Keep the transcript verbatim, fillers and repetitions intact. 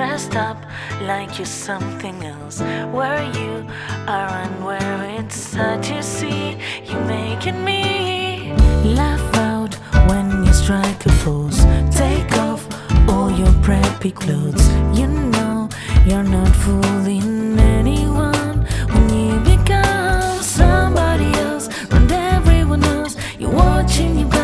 dressed up like you're something else. Where you are and where it's hard to see. You're making me laugh out when you strike a pose. Take off all your preppy clothes. You know you're not fooling anyone when you become somebody else. And everyone else, you're watching you.